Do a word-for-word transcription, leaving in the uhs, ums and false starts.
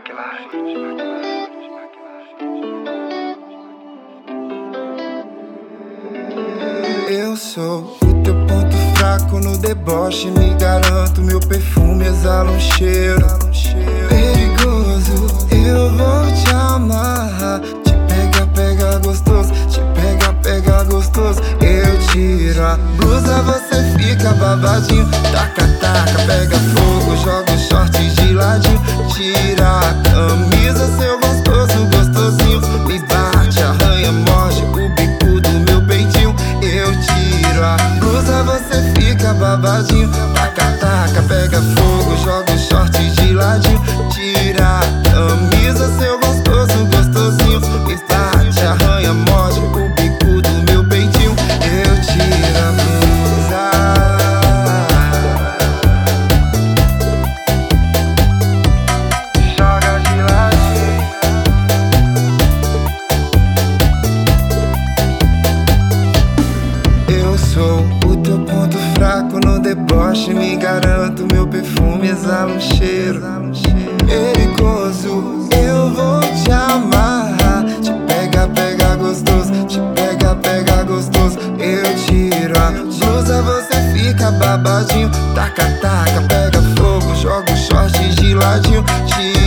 Eu sou o teu ponto fraco no deboche. Me garanto, meu perfume exala um cheiro perigoso. Eu vou te amarrar, te pega, pega gostoso, te pega, pega gostoso. Eu tiro a blusa, você fica babadinho. Taca, taca, pega fogo, joga os shorts de ladinho. Tira a camisa, seu gostoso, gostosinho. Me bate, arranha, morde o bico do meu peitinho. Eu tiro a blusa, você fica babadinho. Taca, taca, pega fogo, joga os shorts de ladinho. Tira a camisa, seu gostoso, gostosinho. Me bate, arranha, morde o bico do meu peitinho. Eu tiro a blusa, joga de ladinho. Eu sou o teu ponto fraco no deboche. Me garanto, meu perfume exala um cheiro perigoso. Eu vou te amarrar, te pega, pega gostoso, te pega, pega gostoso. Eu tiro a blusa, você fica babadinho. Taca, taca, pega fogo, joga os shorts de ladinho. Tira